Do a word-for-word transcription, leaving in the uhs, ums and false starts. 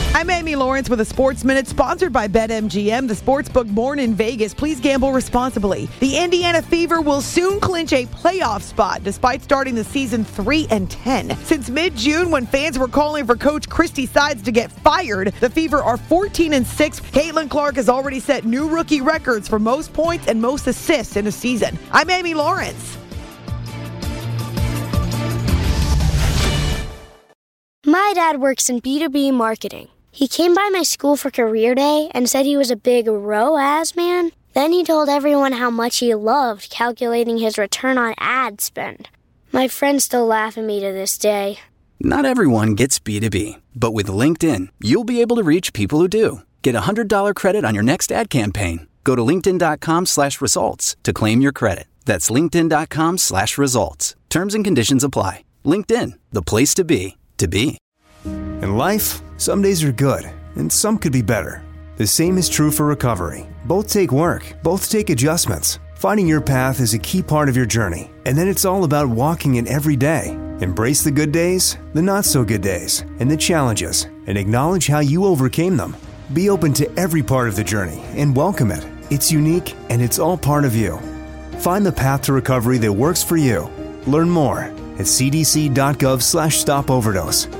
I'm Amy Lawrence with a Sports Minute sponsored by BetMGM, the sportsbook born in Vegas. Please gamble responsibly. The Indiana Fever will soon clinch a playoff spot despite starting the season three and ten. Since mid-June, when fans were calling for Coach Christy Sides to get fired, the Fever are fourteen and six. Caitlin Clark has already set new rookie records for most points and most assists in a season. I'm Amy Lawrence. My dad works in B two B marketing. He came by my school for career day and said he was a big R O A S man. Then he told everyone how much he loved calculating his return on ad spend. My friends still laugh at me to this day. Not everyone gets B two B, but with LinkedIn, you'll be able to reach people who do. Get a one hundred dollars credit on your next ad campaign. Go to linkedin.com slash results to claim your credit. That's linkedin.com slash results. Terms and conditions apply. LinkedIn, the place to be, to be. In life, some days are good, and some could be better. The same is true for recovery. Both take work, both take adjustments. Finding your path is a key part of your journey, and then it's all about walking it every day. Embrace the good days, the not-so-good days, and the challenges, and acknowledge how you overcame them. Be open to every part of the journey and welcome it. It's unique, and it's all part of you. Find the path to recovery that works for you. Learn more at cdc.gov slash stop overdose.